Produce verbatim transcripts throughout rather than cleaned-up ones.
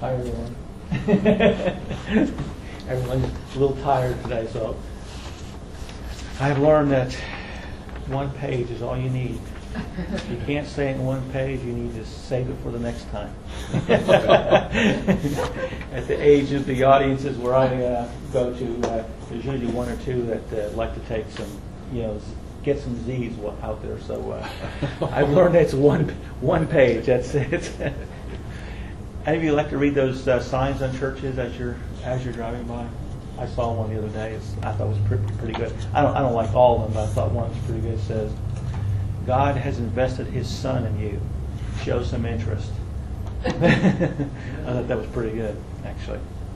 Hi, everyone. Everyone's a little tired today, so I've learned that one page is all you need. If you can't say it in one page, you need to save it for the next time. At the age of the audiences where I uh, go to, uh, there's usually one or two that uh, like to take some, you know, get some Z's out there. So uh, I've learned it's one one page. That's it. Any of you like to read those uh, signs on churches as you're as you're driving by? I saw one the other day. It's, I thought it was pretty, pretty good. I don't I don't like all of them, but I thought one was pretty good. It says, "God has invested His Son in you. Show some interest." I thought that was pretty good, actually.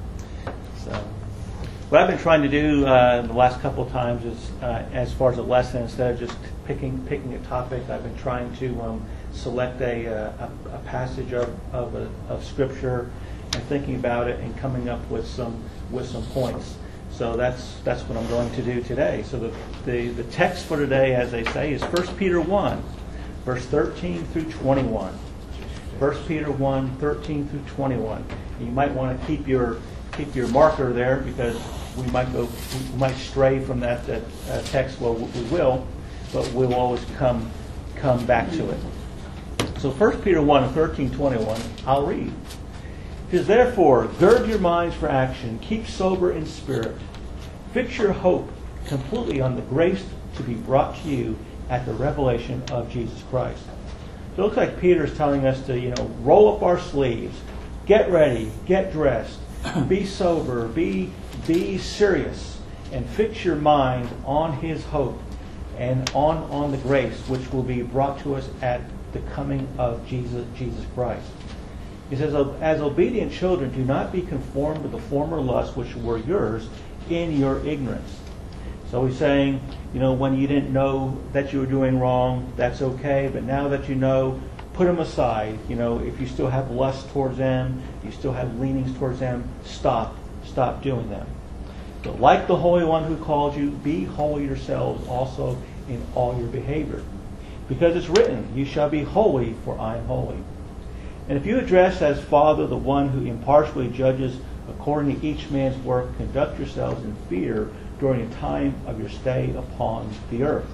So, what I've been trying to do uh, the last couple of times is, uh, as far as a lesson, instead of just picking picking a topic, I've been trying to um, select a, a, a passage of of, a, of Scripture and thinking about it and coming up with some with some points. So that's that's what I'm going to do today. So the the, the text for today, as they say, is First Peter one, verse thirteen through twenty-one. First Peter one, thirteen through twenty-one. You might want to keep your keep your marker there because we might go we might stray from that, that uh, text. Well, we will, but we'll always come come back to it. So First Peter one, thirteen, twenty-one, I'll read. It says, "Therefore, gird your minds for action, keep sober in spirit, fix your hope completely on the grace to be brought to you at the revelation of Jesus Christ." So it looks like Peter's telling us to, you know, roll up our sleeves, get ready, get dressed, be sober, be be serious, and fix your mind on His hope and on, on the grace which will be brought to us at the coming of Jesus Jesus Christ. He says, "As obedient children, do not be conformed to the former lusts which were yours in your ignorance." So he's saying, you know, when you didn't know that you were doing wrong, that's okay. But now that you know, put them aside. You know, if you still have lust towards them, you still have leanings towards them, stop. Stop doing them. So like the Holy One who called you, be holy yourselves also in all your behavior. Because it's written, you shall be holy, for I am holy. And if you address as Father the one who impartially judges according to each man's work, conduct yourselves in fear during the time of your stay upon the earth.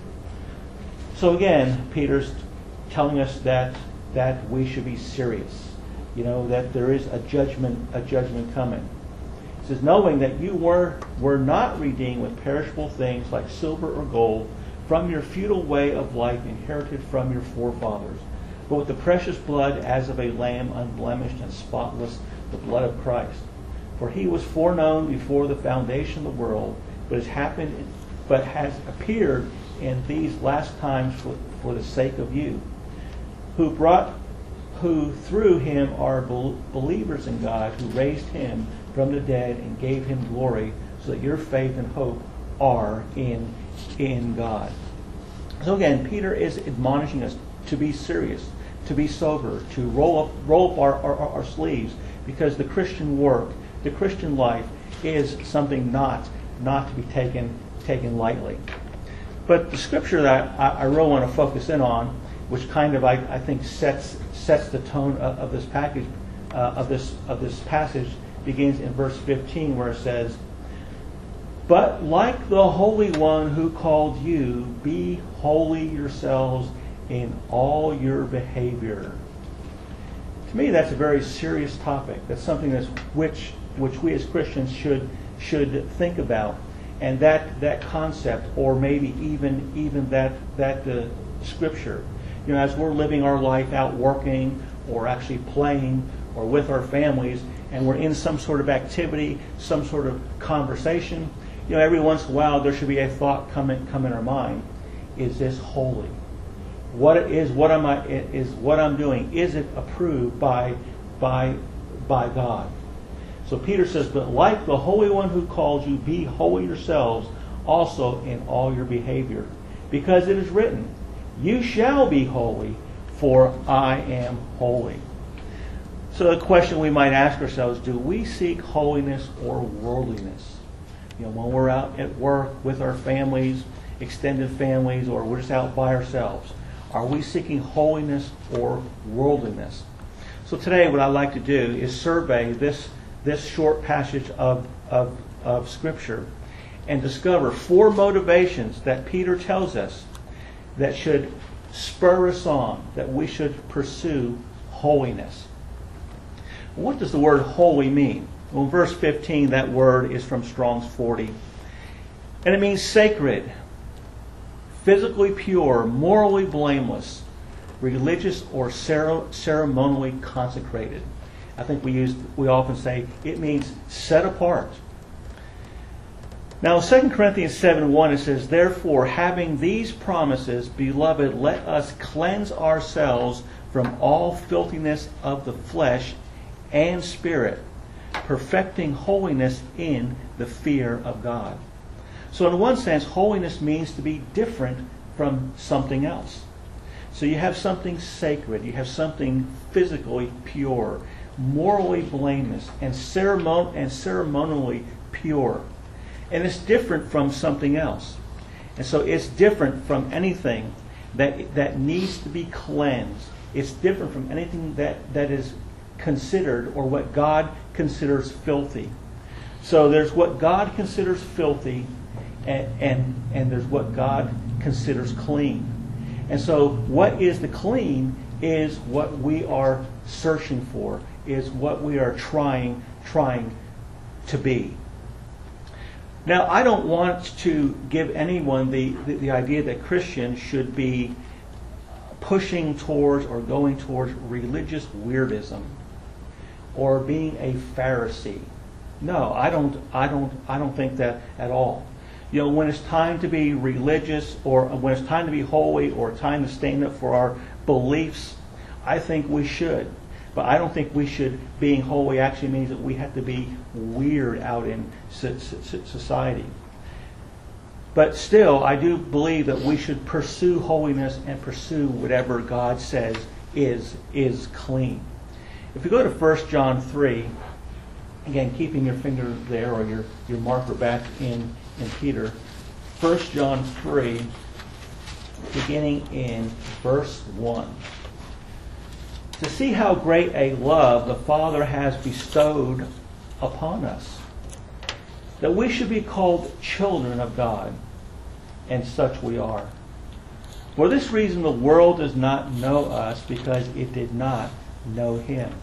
So again, Peter's telling us that that we should be serious. You know, that there is a judgment, a judgment coming. He says, knowing that you were were not redeemed with perishable things like silver or gold from your futile way of life inherited from your forefathers, but with the precious blood as of a lamb unblemished and spotless, the blood of Christ. For He was foreknown before the foundation of the world, but has happened, but has appeared in these last times for, for the sake of you, who brought, who through Him are bel- believers in God, who raised Him from the dead and gave Him glory, so that your faith and hope are in in God. So again, Peter is admonishing us to be serious, to be sober, to roll up roll up our, our, our sleeves, because the Christian work, the Christian life, is something not not to be taken taken lightly. But the scripture that I, I really want to focus in on, which kind of I, I think sets sets the tone of, of this package uh, of this of this passage, begins in verse fifteen, where it says, "But like the Holy One who called you, be holy yourselves in all your behavior." To me, that's a very serious topic. That's something that's which which we as Christians should should think about, and that that concept, or maybe even even that that uh, scripture. You know, as we're living our life out working, or actually playing, or with our families, and we're in some sort of activity, some sort of conversation. You know, every once in a while there should be a thought come in, come in our mind: is this holy? What it is what am I is what I'm doing? Is it approved by by by God? So Peter says, "But like the Holy One who called you, be holy yourselves also in all your behavior, because it is written, you shall be holy, for I am holy." So the question we might ask ourselves: do we seek holiness or worldliness? You know, when we're out at work with our families, extended families, or we're just out by ourselves, are we seeking holiness or worldliness? So today what I'd like to do is survey this, this short passage of, of, of Scripture and discover four motivations that Peter tells us that should spur us on, that we should pursue holiness. What does the word holy mean? Well, in verse fifteen, that word is from Strong's forty. And it means sacred, physically pure, morally blameless, religious or ceremonially consecrated. I think we use we often say it means set apart. Now, Second Corinthians seven one, it says, "Therefore, having these promises, beloved, let us cleanse ourselves from all filthiness of the flesh and spirit, perfecting holiness in the fear of God." So in one sense, holiness means to be different from something else. So you have something sacred, you have something physically pure, morally blameless, and, ceremon- and ceremonially pure. And it's different from something else. And so it's different from anything that, that needs to be cleansed. It's different from anything that, that is considered or what God considers filthy. So there's what God considers filthy and, and, and there's what God considers clean. And so what is the clean is what we are searching for, is what we are trying, trying to be. Now, I don't want to give anyone the, the, the idea that Christians should be pushing towards or going towards religious weirdism or being a Pharisee. No, I don't I don't I don't think that at all. You know, when it's time to be religious or when it's time to be holy or time to stand up for our beliefs, I think we should. But I don't think we should, being holy actually means that we have to be weird out in society. But still, I do believe that we should pursue holiness and pursue whatever God says is, is clean. If you go to First John three, again, keeping your finger there or your, your marker back in, in Peter, First John three, beginning in verse one. To see how great a love the Father has bestowed upon us, that we should be called children of God, and such we are. For this reason the world does not know us, because it did not know Him.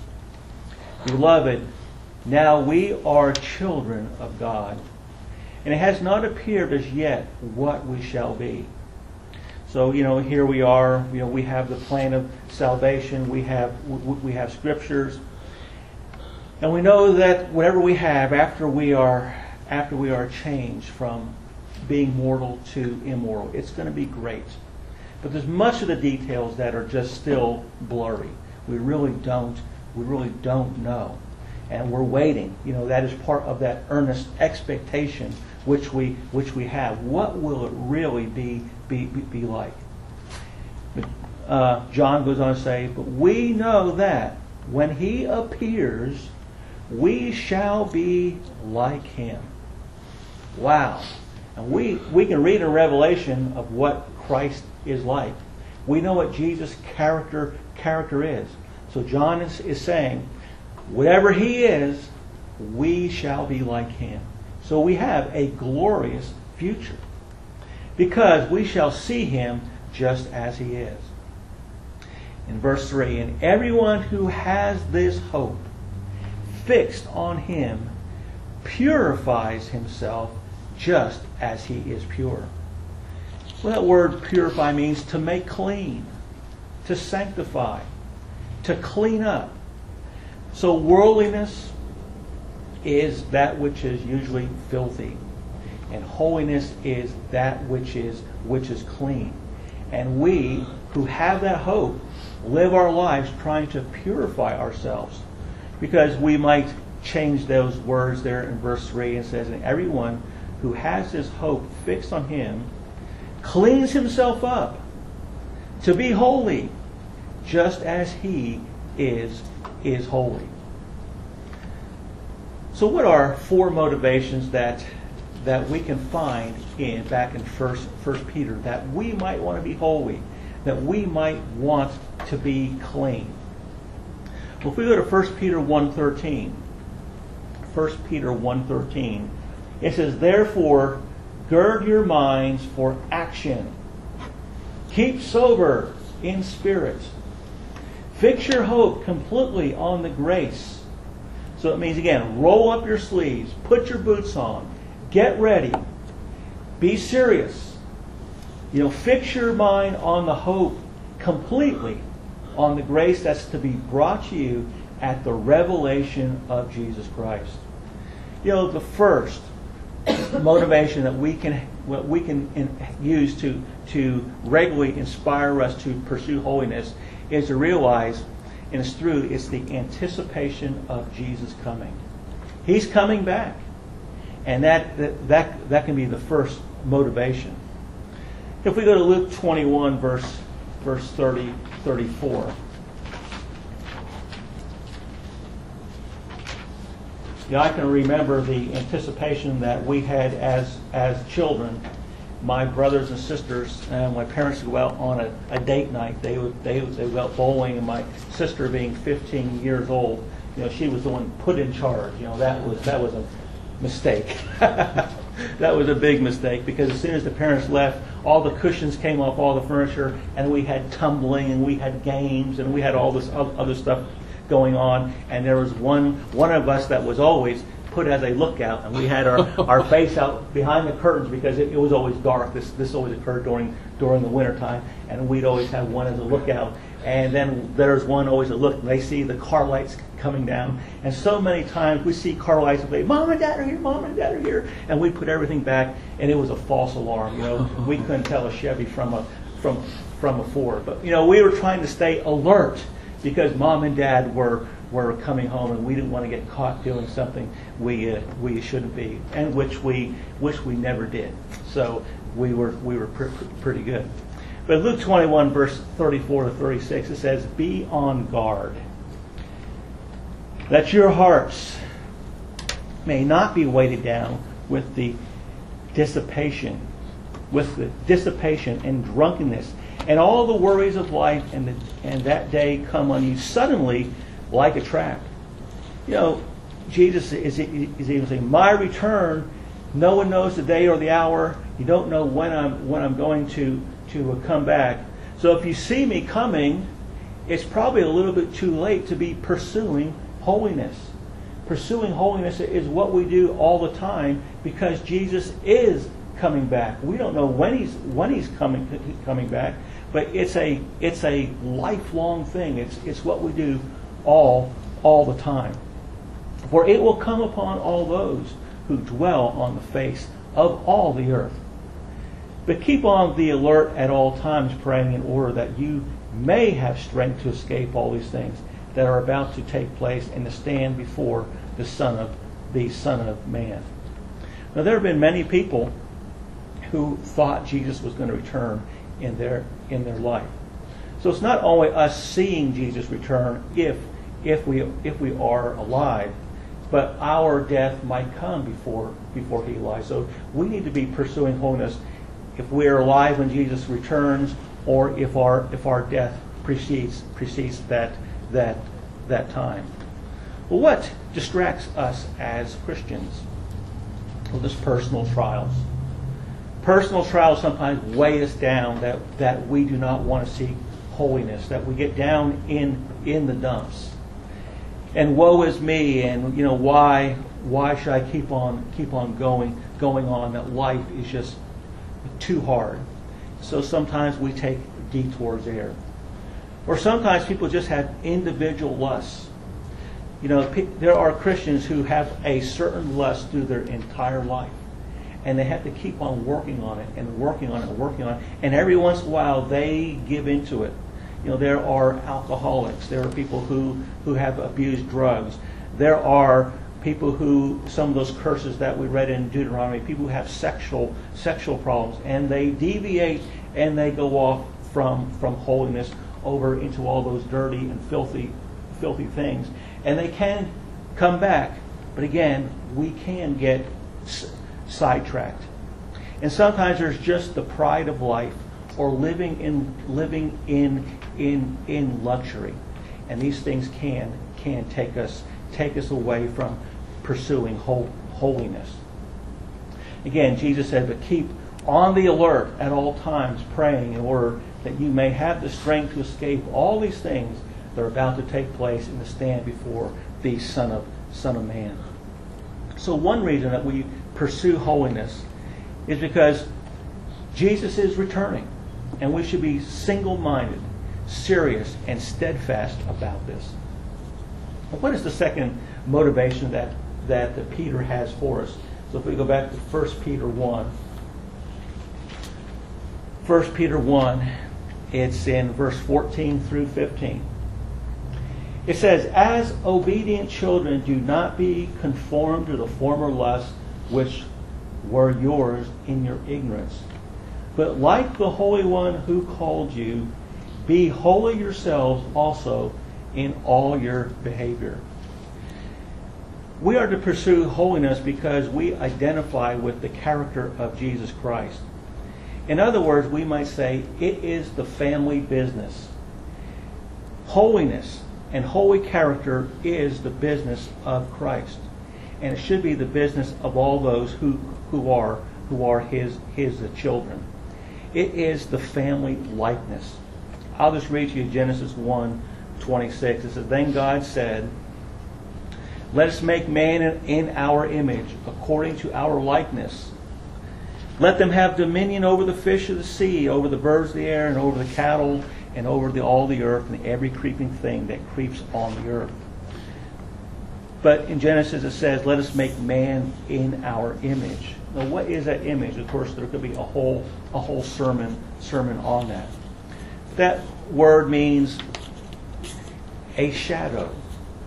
Beloved, now we are children of God, and it has not appeared as yet what we shall be. So, you know, here we are, you know, we have the plan of salvation, we have we have scriptures, and we know that whatever we have after we are after we are changed from being mortal to immortal, it's going to be great. But there's much of the details that are just still blurry. We really don't we really don't know. And we're waiting. You know, that is part of that earnest expectation which we which we have. What will it really be be, be, be like? But, uh, John goes on to say, "But we know that when He appears, we shall be like Him." Wow. And we, we can read in Revelation of what Christ is like. We know what Jesus' character character is. So John is, is saying, whatever He is, we shall be like Him. So we have a glorious future, because we shall see Him just as He is. In verse three, "And everyone who has this hope fixed on Him purifies himself just as He is pure." Well, that word purify means to make clean, to sanctify, to clean up. So worldliness is that which is usually filthy, and holiness is that which is which is clean. And we who have that hope live our lives trying to purify ourselves, because we might change those words there in verse three. It says, "And everyone who has his hope fixed on Him cleans himself up to be holy, just as He is is holy." So what are four motivations that that we can find in back in First First Peter, that we might want to be holy, that we might want to be clean? Well, if we go to First Peter one thirteen, First Peter one thirteen, it says, "Therefore, gird your minds for action. Keep sober in spirit. Fix your hope completely on the grace." So it means, again, roll up your sleeves, put your boots on, get ready, be serious. You know, fix your mind on the hope completely on the grace that's to be brought to you at the revelation of Jesus Christ. You know, the first motivation that we can what we can in, use to to regularly inspire us to pursue holiness is to realize, and it's through, it's the anticipation of Jesus coming. He's coming back. And that, that, that, that can be the first motivation. If we go to Luke twenty-one, verse, verse thirty, thirty-four. Yeah, I can remember the anticipation that we had as, as children. My brothers and sisters and my parents would go out on a, a date night. They would they would they would go out bowling, and my sister, being fifteen years old, you know, she was the one put in charge. You know, that was that was a mistake. That was a big mistake, because as soon as the parents left, all the cushions came off all the furniture, and we had tumbling, and we had games, and we had all this other stuff going on. And there was one one of us that was always put as a lookout, and we had our, our face out behind the curtains, because it, it was always dark. This this always occurred during during the winter time, and we'd always have one as a lookout. And then there's one always a look, and they see the car lights coming down. And so many times we see car lights and say, "Mom and Dad are here, Mom and Dad are here," and we put everything back, and it was a false alarm. You know, we couldn't tell a Chevy from a from from a Ford. But you know, we were trying to stay alert, because Mom and Dad were were coming home, and we didn't want to get caught doing something we uh, we shouldn't be, and which we which we never did. So we were we were pr- pr- pretty good. But Luke twenty-one, verse thirty-four to thirty-six, it says, "Be on guard, that your hearts may not be weighted down with the dissipation, with the dissipation and drunkenness, and all the worries of life, and the, and that day come on you suddenly like a trap." You know, Jesus is, is even saying, "My return, no one knows the day or the hour. You don't know when I'm when I'm going to to come back. So if you see me coming, it's probably a little bit too late to be pursuing holiness." Pursuing holiness is what we do all the time, because Jesus is coming back. We don't know when he's when he's coming coming back, but it's a it's a lifelong thing. It's it's what we do all all the time. "For it will come upon all those who dwell on the face of all the earth. But keep on the alert at all times, praying in order that you may have strength to escape all these things that are about to take place, and to stand before the Son of the Son of Man." Now, there have been many people who thought Jesus was going to return in their in their life. So it's not only us seeing Jesus return if if we if we are alive, but our death might come before before he lies. So we need to be pursuing holiness if we are alive when Jesus returns, or if our if our death precedes precedes that that that time. Well, what distracts us as Christians? Well, this personal trials. Personal trials sometimes weigh us down, that, that we do not want to seek holiness, that we get down in in the dumps. And woe is me, and you know, why why should I keep on keep on going going on, that life is just too hard. So sometimes we take detours there. Or sometimes people just have individual lusts. You know, there are Christians who have a certain lust through their entire life, and they have to keep on working on it and working on it and working on it. And every once in a while they give into it. You know, there are alcoholics. There are people who, who have abused drugs. There are people who, some of those curses that we read in Deuteronomy, people who have sexual sexual problems, and they deviate and they go off from from holiness over into all those dirty and filthy filthy things. And they can come back, but again, we can get s- sidetracked. And sometimes there's just the pride of life, or living in living in in in luxury. and these things can can take us take us away from pursuing hol- holiness. Again, Jesus said, but keep on the alert at all times, praying in order that you may have the strength to escape all these things that are about to take place and to stand before the Son of Son of Man. So one reason that we pursue holiness is because Jesus is returning, and we should be single-minded, serious, and steadfast about this. What is the second motivation that, that, that Peter has for us? So if we go back to First Peter one. First Peter one, it's in verse fourteen through fifteen. It says, as obedient children, do not be conformed to the former lusts which were yours in your ignorance. But like the Holy One who called you, be holy yourselves also in all your behavior. We are to pursue holiness because we identify with the character of Jesus Christ. In other words, we might say it is the family business. Holiness and holy character is the business of Christ. And it should be the business of all those who, who are who are his his children. It is the family likeness. I'll just read to you Genesis one twenty-six. It says, then God said, let us make man in our image, according to our likeness. Let them have dominion over the fish of the sea, over the birds of the air, and over the cattle, and over the, all the earth, and every creeping thing that creeps on the earth. But in Genesis it says, let us make man in our image. Now what is that image? Of course, there could be a whole a whole sermon sermon on that. That word means a shadow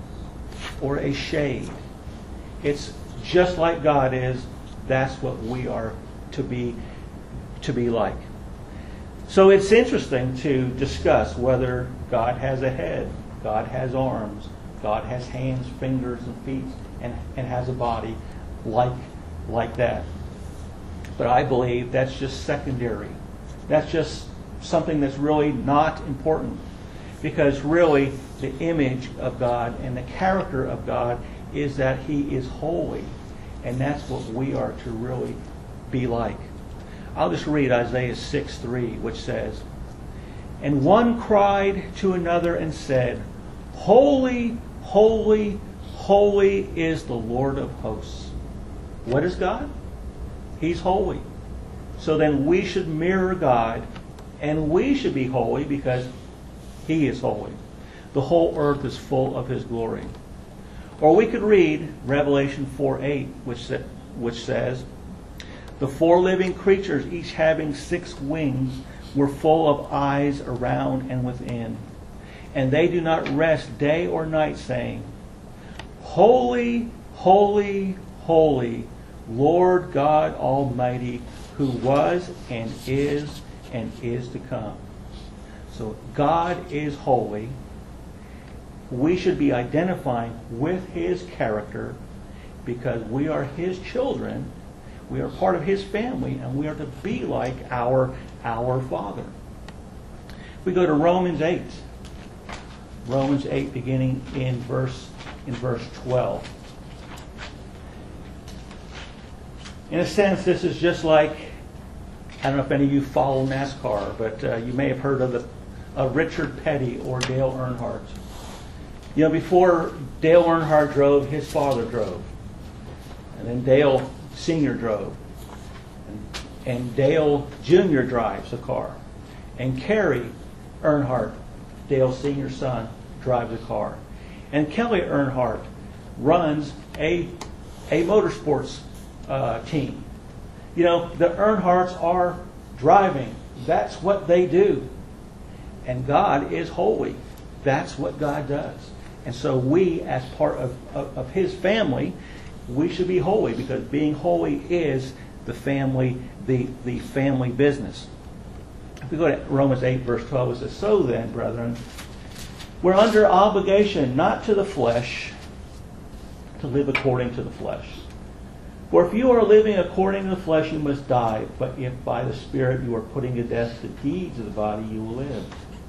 or a shade. It's just like God is. That's what we are to be to be like. So it's interesting to discuss whether God has a head, God has arms, God has hands, fingers, and feet, and, and has a body like like that. But I believe that's just secondary. That's just something that's really not important. Because really, the image of God and the character of God is that He is holy. And that's what we are to really be like. I'll just read Isaiah six three, which says, and one cried to another and said, holy, holy, holy is the Lord of hosts. What is God? He's holy. So then we should mirror God, and we should be holy because He is holy. The whole earth is full of His glory. Or we could read Revelation four eight, which, sa- which says, the four living creatures, each having six wings, were full of eyes around and within. And they do not rest day or night, saying, holy, holy, holy, Lord God Almighty, who was and is and is to come. So God is holy. We should be identifying with His character because we are His children. We are part of His family, and we are to be like our, our Father. We go to Romans eight. Romans eight, beginning in verse in verse twelve. In a sense, this is just like, I don't know if any of you follow NASCAR, but uh, you may have heard of the of Richard Petty or Dale Earnhardt. You know, before Dale Earnhardt drove, his father drove. And then Dale Senior drove. And, and Dale Junior drives a car. And Kerry Earnhardt, Dale Senior's son, drives a car. And Kelly Earnhardt runs a, a motorsports uh, team. You know, the Earnhardts are driving. That's what they do. And God is holy. That's what God does. And so we, as part of, of, of His family, we should be holy because being holy is the family, the, the family business. If we go to Romans eight, verse twelve, it says, so then, brethren, we're under obligation not to the flesh to live according to the flesh. For if you are living according to the flesh, you must die. But if by the Spirit you are putting to death the deeds of the body, you will live.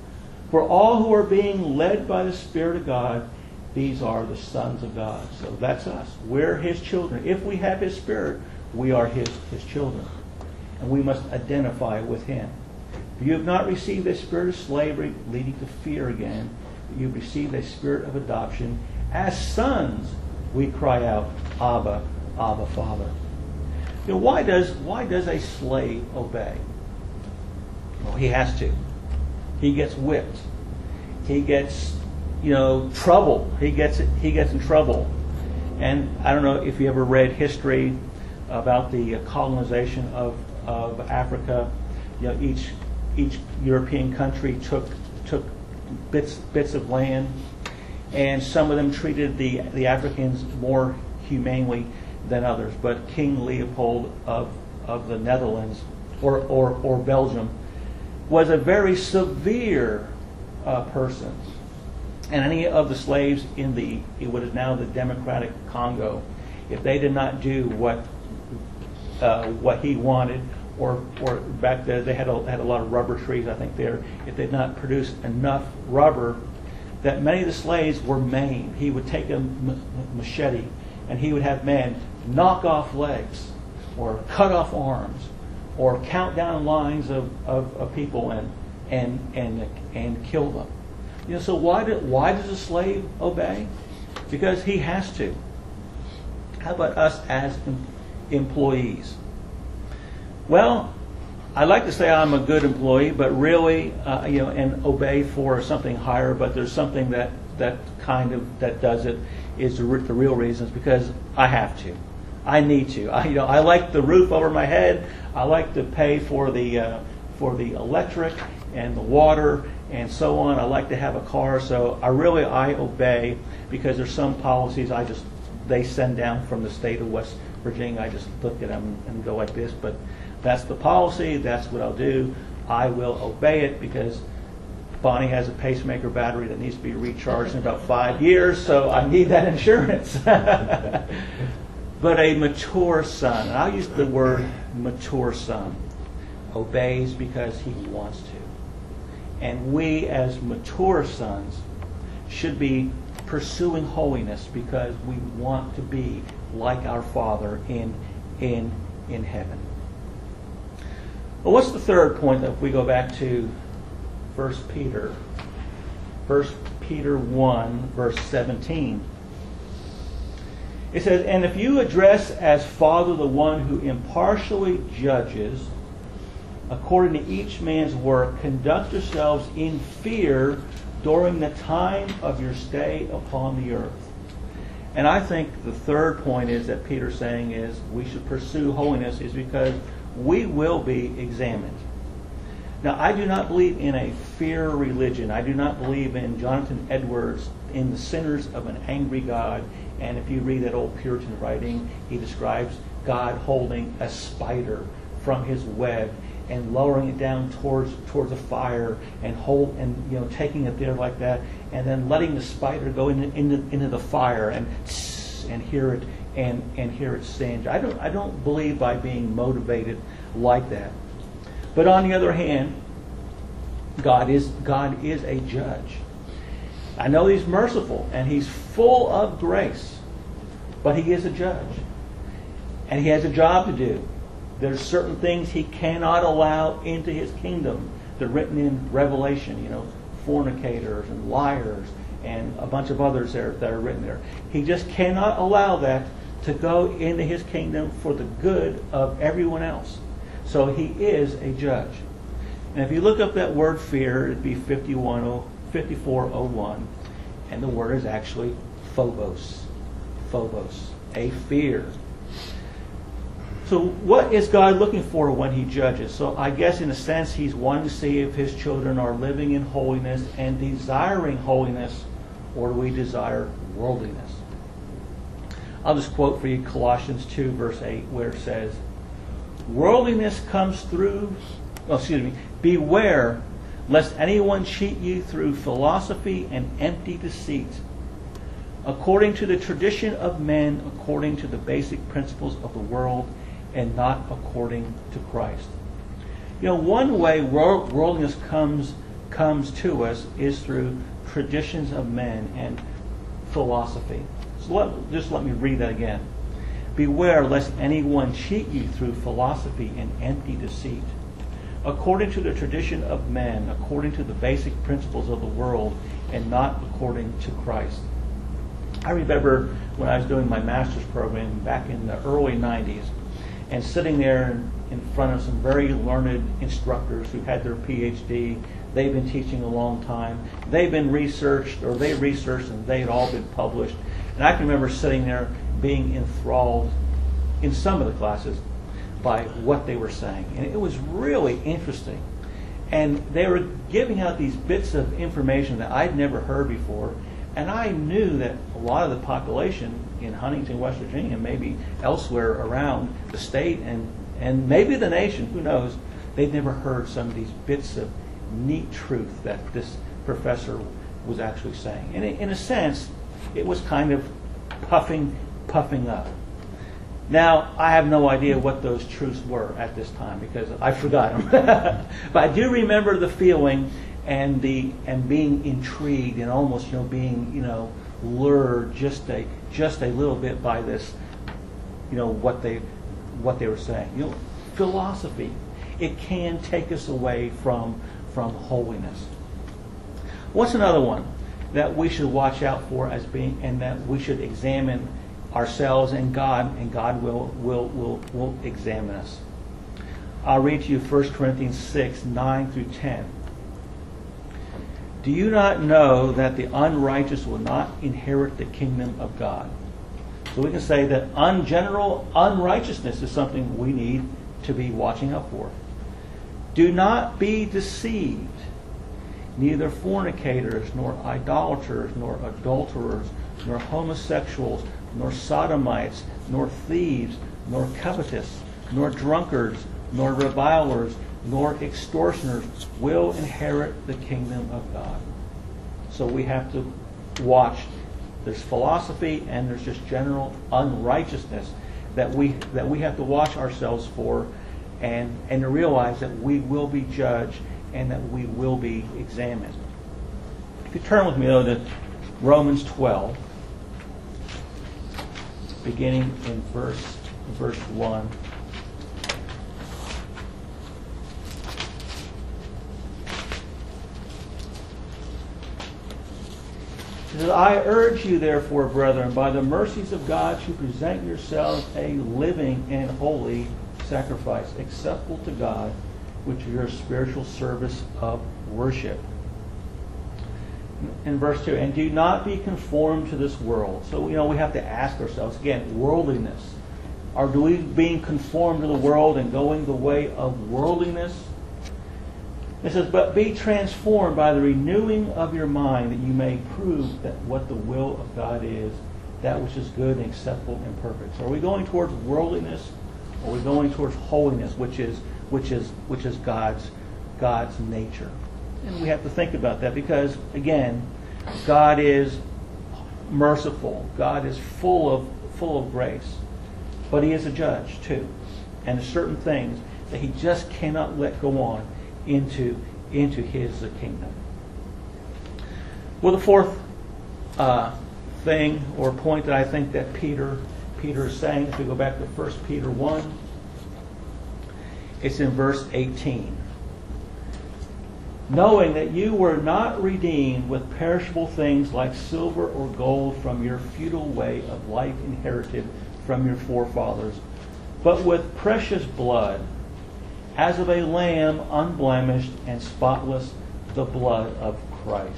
For all who are being led by the Spirit of God, these are the sons of God. So that's us. We're His children. If we have His Spirit, we are His, His children. And we must identify with Him. For you have not received a spirit of slavery leading to fear again, but you've received a spirit of adoption. As sons, we cry out, Abba, Abba, Father. You know, why does why does a slave obey? Well, he has to. He gets whipped. He gets, you know, trouble. He gets he gets in trouble. And I don't know if you ever read history about the colonization of, of Africa. You know, each each European country took took bits bits of land, and some of them treated the the Africans more humanely than others. But King Leopold of of the Netherlands or or, or Belgium was a very severe uh, person, and any of the slaves in the what is now the Democratic Congo, if they did not do what uh, what he wanted, or or back there they had a, had a lot of rubber trees, I think there, if they did not produce enough rubber, that many of the slaves were maimed. He would take a machete and he would have men knock off legs or cut off arms or count down lines of, of, of people and and and and kill them. You know, so why do, why does a slave obey? Because he has to. How about us as em- employees? Well, I like to say I'm a good employee, but really, uh, you know, and obey for something higher. But there's something that that kind of that does it is the, the real reason is because I have to. I need to. I, you know, I like the roof over my head. I like to pay for the uh, for the electric and the water and so on. I like to have a car, so I really I obey because there's some policies I just they send down from the state of West Virginia. I just look at them and go like this, but that's the policy. That's what I'll do. I will obey it because Bonnie has a pacemaker battery that needs to be recharged in about five years, so I need that insurance. But a mature son, and I'll use the word mature son, obeys because he wants to. And we as mature sons should be pursuing holiness because we want to be like our Father in in in heaven. Well, what's the third point if we go back to First Peter? First Peter one, verse seventeen. It says, and if you address as Father the one who impartially judges, according to each man's work, conduct yourselves in fear during the time of your stay upon the earth. And I think the third point is that Peter's saying is we should pursue holiness is because we will be examined. Now, I do not believe in a fear religion. I do not believe in Jonathan Edwards, in the sinners of an angry God. And if you read that old Puritan writing, he describes God holding a spider from his web and lowering it down towards towards a fire and hold and you know taking it there like that, and then letting the spider go into into, into the fire and and hear it and and hear it singe. I don't I don't believe by being motivated like that. But on the other hand, God is God is a judge. I know He's merciful and He's full of grace, but He is a judge. And He has a job to do. There's certain things He cannot allow into His kingdom. They're written in Revelation, you know, fornicators and liars and a bunch of others there that are written there. He just cannot allow that to go into His kingdom for the good of everyone else. So He is a judge. And if you look up that word fear, it'd be fifty-four oh one. And the word is actually phobos. Phobos. A fear. So what is God looking for when He judges? So I guess in a sense He's wanting to see if His children are living in holiness and desiring holiness, or do we desire worldliness? I'll just quote for you Colossians two verse eight where it says, worldliness comes through, oh, excuse me, beware lest anyone cheat you through philosophy and empty deceit, according to the tradition of men, according to the basic principles of the world, and not according to Christ. You know, one way worldliness comes comes to us is through traditions of men and philosophy. So let, just let me read that again. Beware lest anyone cheat you through philosophy and empty deceit, according to the tradition of men, according to the basic principles of the world, and not according to Christ. I remember when I was doing my master's program back in the early nineties, and sitting there in front of some very learned instructors who had their P H D. They've been teaching a long time. They've been researched, or they researched, and they had all been published. And I can remember sitting there being enthralled in some of the classes by what they were saying. And it was really interesting. And they were giving out these bits of information that I'd never heard before. And I knew that a lot of the population in Huntington, West Virginia, maybe elsewhere around the state and, and maybe the nation, who knows, they'd never heard some of these bits of neat truth that this professor was actually saying. And in a sense, it was kind of puffing, puffing up. Now, I have no idea what those truths were at this time because I forgot them. But I do remember the feeling and the and being intrigued and almost, you know, being, you know, lured just a just a little bit by this, you know, what they what they were saying. You know, philosophy, it can take us away from from holiness. What's another one that we should watch out for as being, and that we should examine ourselves and God, and God will will will will examine us? I'll read to you First Corinthians six, nine through ten. Do you not know that the unrighteous will not inherit the kingdom of God? So we can say that un- general unrighteousness is something we need to be watching out for. Do not be deceived. Neither fornicators, nor idolaters, nor adulterers, nor homosexuals, nor sodomites, nor thieves, nor covetous, nor drunkards, nor revilers, nor extortioners will inherit the kingdom of God. So we have to watch. There's philosophy and there's just general unrighteousness that we that we have to watch ourselves for, and, and to realize that we will be judged and that we will be examined. If you turn with me though to Romans twelve, beginning in verse verse one. It says, I urge you therefore, brethren, by the mercies of God, to present yourselves a living and holy sacrifice, acceptable to God, which is your spiritual service of worship. In verse two, and do not be conformed to this world. So, you know, we have to ask ourselves, again, worldliness. Are we being conformed to the world and going the way of worldliness? It says, but be transformed by the renewing of your mind, that you may prove that what the will of God is, that which is good and acceptable and perfect. So are we going towards worldliness, or are we going towards holiness, which is which is which is God's God's nature? And we have to think about that because, again, God is merciful. God is full of full of grace. But He is a judge too. And there's certain things that He just cannot let go on into, into His uh, kingdom. Well, the fourth uh, thing or point that I think that Peter Peter is saying, if we go back to First Peter one, it's in verse eighteen. Knowing that you were not redeemed with perishable things like silver or gold from your futile way of life inherited from your forefathers, but with precious blood, as of a lamb unblemished and spotless, the blood of Christ.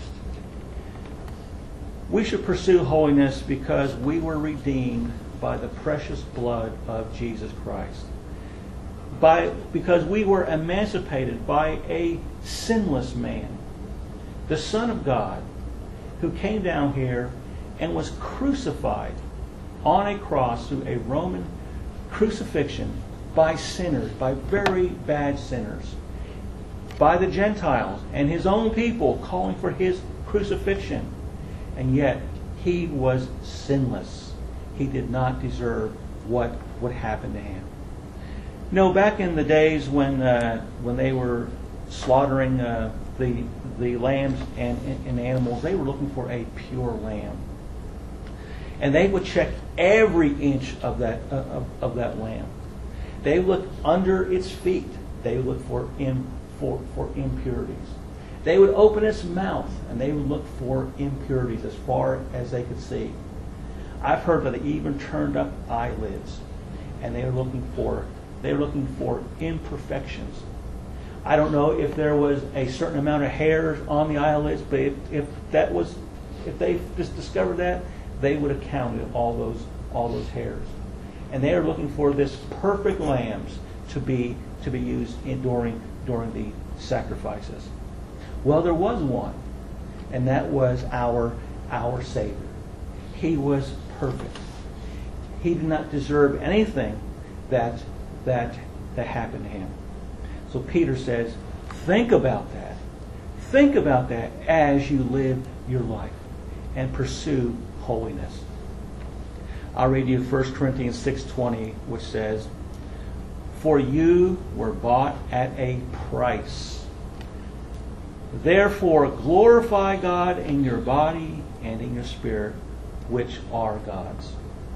We should pursue holiness because we were redeemed by the precious blood of Jesus Christ. By, because we were emancipated by a sinless man, the Son of God, who came down here and was crucified on a cross through a Roman crucifixion by sinners, by very bad sinners, by the Gentiles and His own people calling for His crucifixion. And yet He was sinless. He did not deserve what would happen to Him. You know, back in the days when uh, when they were slaughtering uh, the the lambs and, and, and animals, they were looking for a pure lamb. And they would check every inch of that uh, of, of that lamb. They would look under its feet. They would look for in, for for impurities. They would open its mouth and they would look for impurities as far as they could see. I've heard that they even turned up eyelids, and they were looking for they were looking for imperfections. I don't know if there was a certain amount of hairs on the eyelids, but if, if that was if they just discovered that, they would have counted all those all those hairs. And they are looking for this perfect lambs to be to be used in, during during the sacrifices. Well, there was one, and that was our our Savior. He was perfect. He did not deserve anything that that that happened to him. So Peter says, think about that. Think about that as you live your life and pursue holiness. I'll read you First Corinthians six twenty, which says, "For you were bought at a price. Therefore glorify God in your body and in your spirit, which are God's."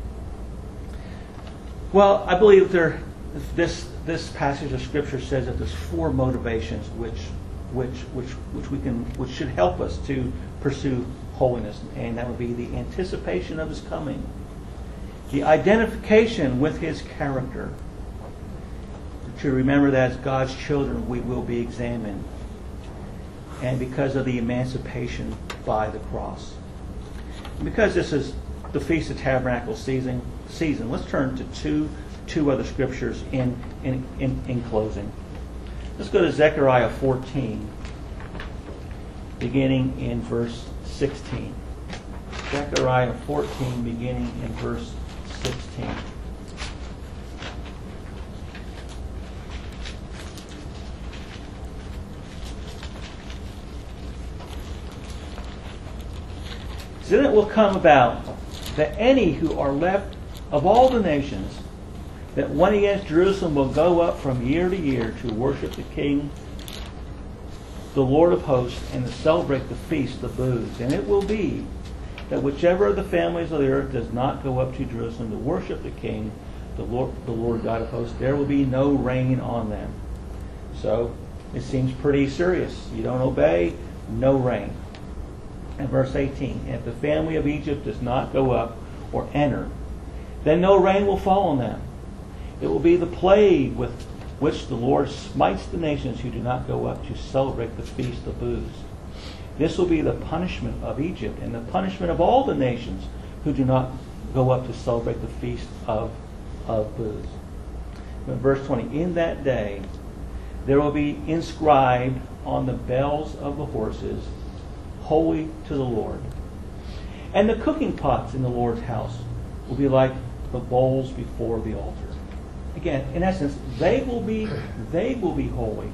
Well, I believe there this this passage of Scripture says that there's four motivations which which which which we can which should help us to pursue holiness, and that would be the anticipation of His coming, the identification with His character. To remember that as God's children we will be examined, and because of the emancipation by the cross. And because this is the Feast of Tabernacles season, season, let's turn to two two other scriptures in, in, in, in closing. Let's go to Zechariah fourteen, beginning in verse sixteen. Zechariah fourteen, beginning in verse sixteen. So then it will come about that any who are left of all the nations that went against Jerusalem will go up from year to year to worship the King, the Lord of hosts, and to celebrate the feast of booths. And it will be that whichever of the families of the earth does not go up to Jerusalem to worship the King, the Lord, the Lord God of hosts, there will be no rain on them. So it seems pretty serious. You don't obey, no rain. And verse eighteen, "And if the family of Egypt does not go up or enter, then no rain will fall on them. It will be the plague with which the Lord smites the nations who do not go up to celebrate the feast of booths. This will be the punishment of Egypt and the punishment of all the nations who do not go up to celebrate the feast of, of booths." But verse twenty, "In that day there will be inscribed on the bells of the horses, Holy to the Lord. And the cooking pots in the Lord's house will be like the bowls before the altar." Again, in essence, they will be they will be holy.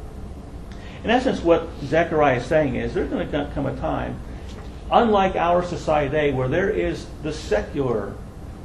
In essence, what Zechariah is saying is there's going to come a time, unlike our society today, where there is the secular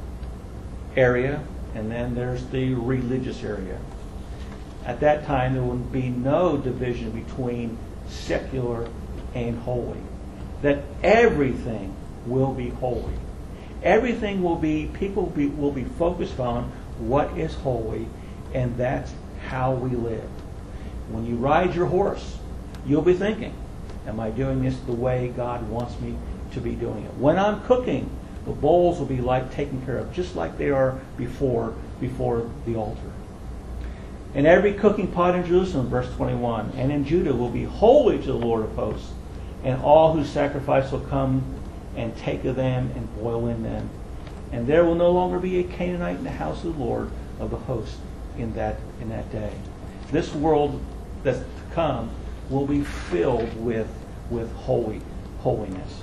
area and then there's the religious area. At that time, there would be no division between secular and holy. That everything will be holy. Everything will be, people will be, will be focused on what is holy, and that's how we live. When you ride your horse, you'll be thinking, am I doing this the way God wants me to be doing it? When I'm cooking, the bowls will be like taken care of, just like they are before, before the altar. And every cooking pot in Jerusalem, verse twenty-one, and in Judah will be holy to the Lord of hosts, and all who sacrifice will come and take of them and boil in them. And there will no longer be a Canaanite in the house of the Lord of the hosts in that in that day. This world that's to come will be filled with, with holy holiness.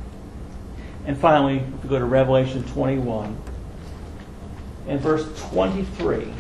And finally, if we go to Revelation twenty-one and verse twenty-three.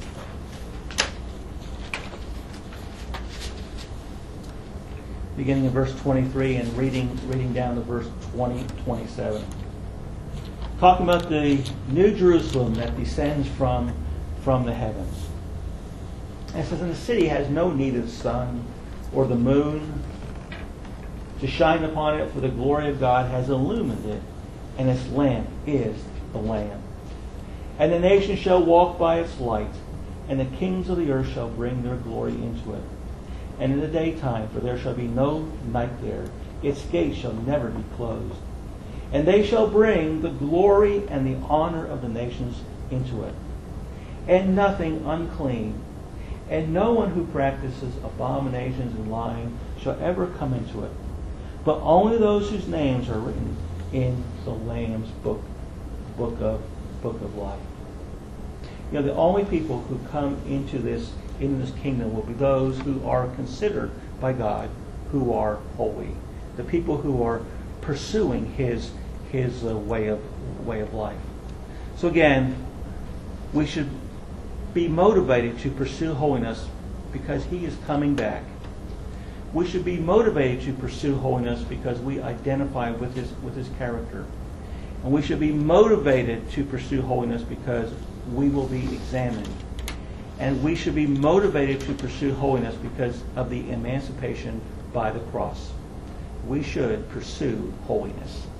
Beginning in verse twenty-three and reading reading down to verse twenty, twenty-seven. Talking about the new Jerusalem that descends from, from the heavens. And it says, "And the city has no need of sun or the moon to shine upon it, for the glory of God has illumined it, and its lamp is the Lamb. And the nations shall walk by its light, and the kings of the earth shall bring their glory into it. And in the daytime, for there shall be no night there, its gates shall never be closed. And they shall bring the glory and the honor of the nations into it. And nothing unclean, and no one who practices abominations and lying shall ever come into it, but only those whose names are written in the Lamb's book, book of book of life. You know, the only people who come into this into this kingdom will be those who are considered by God, who are holy, the people who are pursuing His His uh, way of way of life. So again, we should be motivated to pursue holiness because He is coming back. We should be motivated to pursue holiness because we identify with His with His character. And we should be motivated to pursue holiness because we will be examined. And we should be motivated to pursue holiness because of the emancipation by the cross. We should pursue holiness.